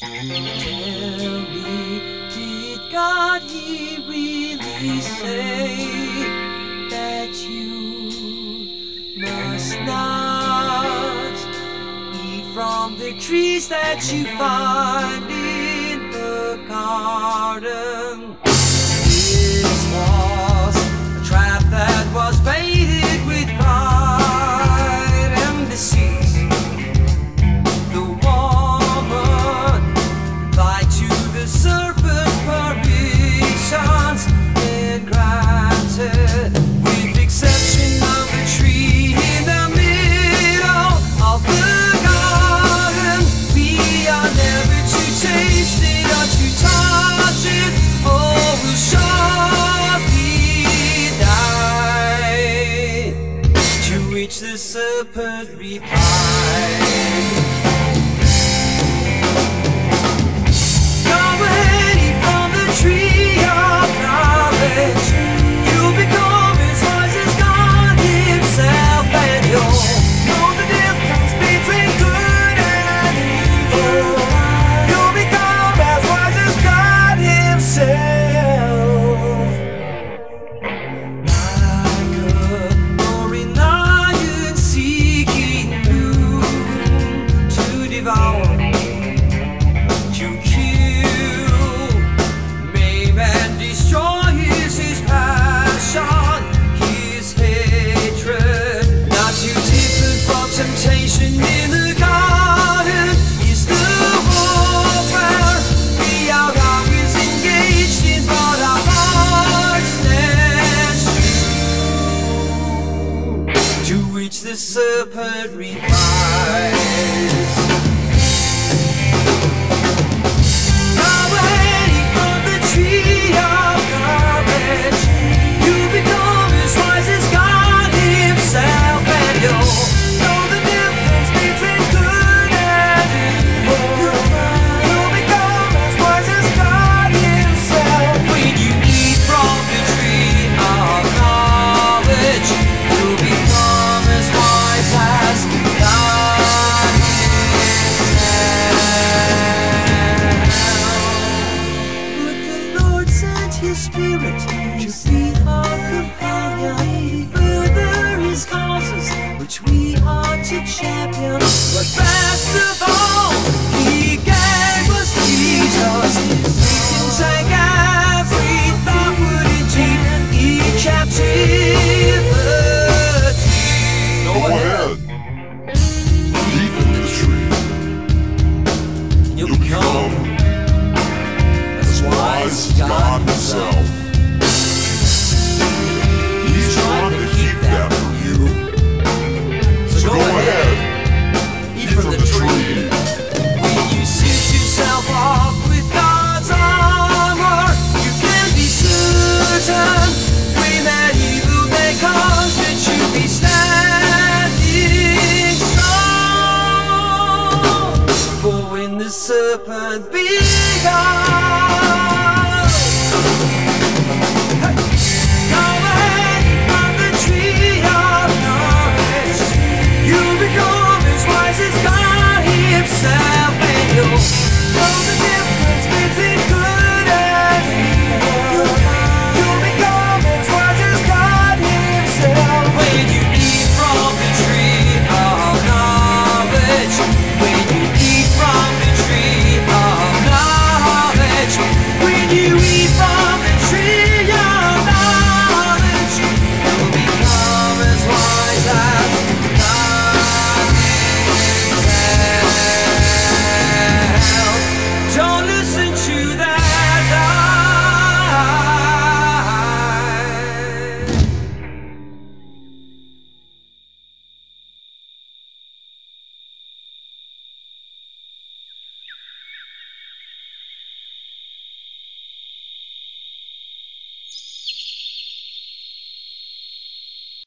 Tell me, did God he really say that you must not eat from the trees that you find in the garden? This was a trap that was baited with pride and deceit. The serpent permissions been granted, with exception of the tree in the middle of the garden. We are never to taste it or to touch it, or we'll surely die. To which the serpent replied, tree of knowledge, you'll become as wise as God himself, and you'll know the difference between good and evil. You'll become as wise as God himself. Like a roaring lion seeking who to devour, and destroys his passion, his hatred. Not too different from temptation in the garden is the warfare we are always engaged in, but our hearts stand true. To which the serpent replies, Spirit to be our companion, further his causes which we are to champion. But best of all, he gave us Jesus. We can take every thought into each captivity. Go ahead, eat from the tree. You'll become as wise as God himself. He's trying to keep that from you. So go ahead, eat from the tree. When you suit yourself up with God's armor, you can be certain when that evil day comes that you'll be standing strong. For when the serpent begun, you'll become as wise as God himself, and you'll